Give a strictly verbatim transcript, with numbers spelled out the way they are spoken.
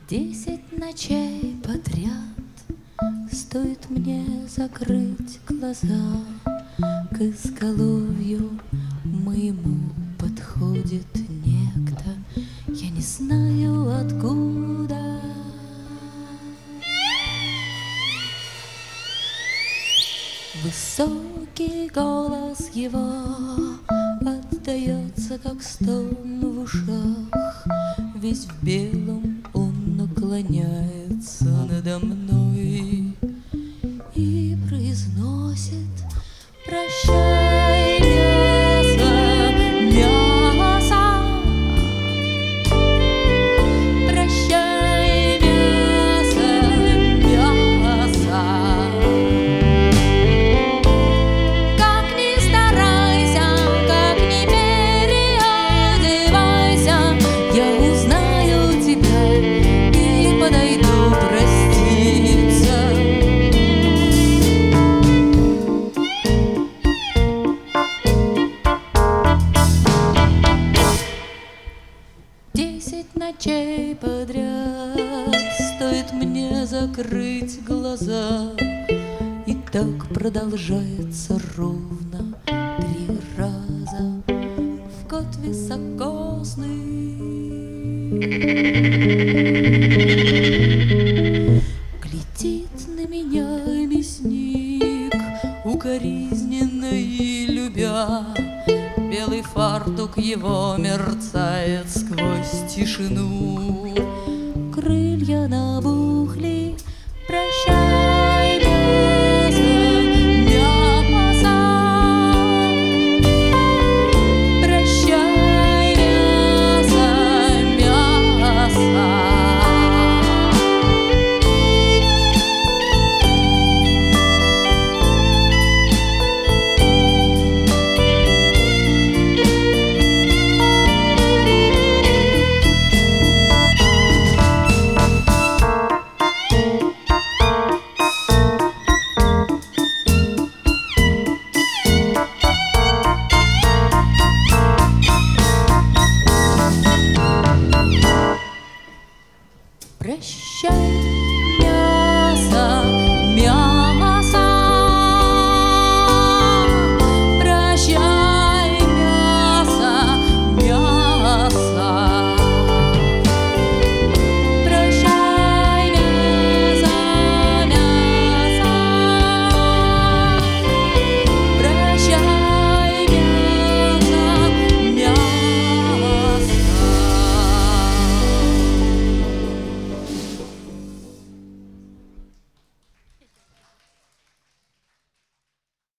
Десять ночей подряд стоит мне закрыть глаза, к изголовью моему подходит некто, я не знаю откуда. Высокий голос его отдается, как стон в ушах. Весь в белом он наклоняется надо мной и произносит: прощай, мясо, мясо, прощай, мясо, мясо. Как ни старайся, как ни переодевайся, я узнаю тебя и подойду проститься. Десять ночей подряд стоит мне закрыть глаза, и так продолжается ровно три раза в год високосный. Глядит на меня мясник, укоризненно и любя. Белый фартук его мерцает сквозь тишину. Крылья набухли,